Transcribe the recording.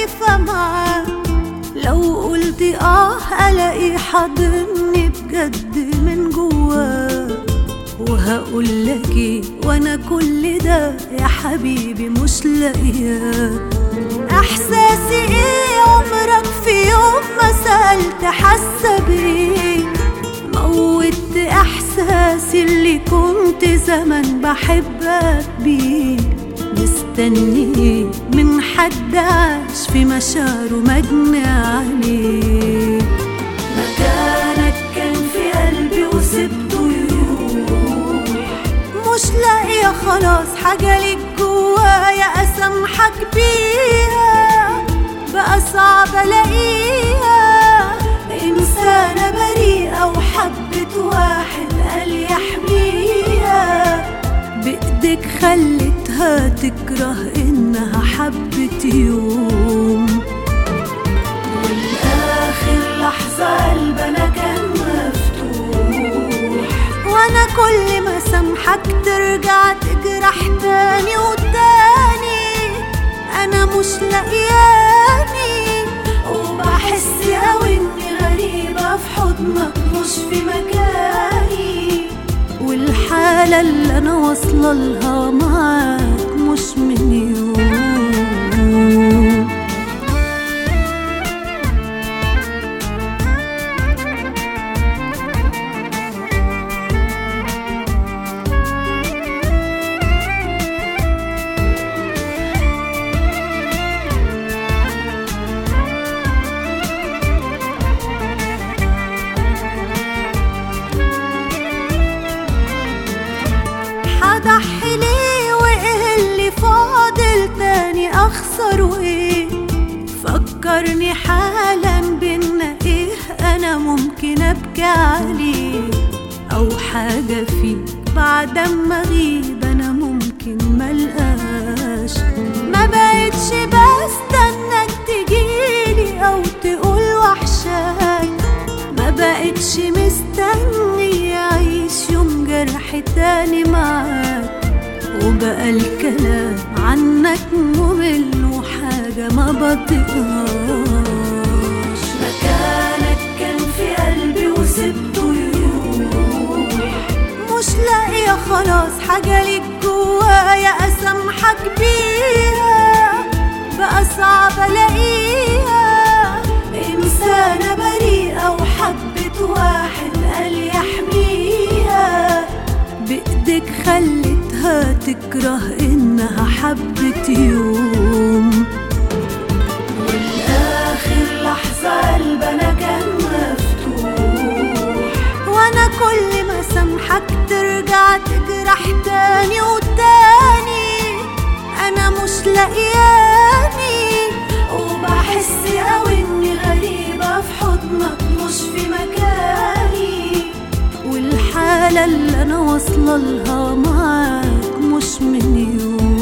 خايفة معاك، لو قلت الاقي حاضني بجد من جواك. وهقولك ايه وانا كل ده يا حبيبي مش لاقياك؟ احساسي ايه عمرك في يوم ما سألت حاسة بايه؟ موت احساسي اللي كنت زمان بحبك بيه. مستني من حد عاش في مشاعره مجني عليه. مكانك كان في قلبي وسبته يروح، مش لاقيه خلاص حاجه ليك جوايا اسامحك بيها، بقى صعب الاقيها. انسانه بريئه وحبت واحد قال يحميها، بايدك خلتها تكره انها حبت يوم. والاخر لحظه قلبنا كان مفتوح، وانا كل ما سامحك ترجع تجرح تاني وتاني. انا مش لاقياني وبحس قوي اني غريبه في حضنك مش في مكاني، والحالة اللي أنا واصلة لها معاك مش من يوم. أضحي ليه وإيه اللي فاضل تاني أخسره إيه؟ فكرني حالا بينا إيه أنا ممكن أبكي عليه، أو حاجة فيك بعد ما أغيب أنا ممكن ملقاش. ما بقتش بستناك تجيلي أو تقول وحشاك، ما بقتش مستني أعيش يوم جرح تاني معاك. وبقى الكلام عنك ممل وحاجة ما بطيقهاش. مكانك كان في قلبي وسبته يروح، مش لاقية خلاص حاجة ليك جوايا أسامحك بيها، بقى صعب ألاقيها. إنسانة بريئة وحبت واحد قال يحميها، بإيدك خلتها تكره إنها حبت يوم. والآخر لحظة قلبنا كان مفتوح، وأنا كل ما سامحك ترجع تجرح تاني وتاني. أنا مش لاقياني وبحس قوي إني غريبة في حضنك مش في مكاني، والحالة اللي أنا واصلة لها معاك مش من يوم.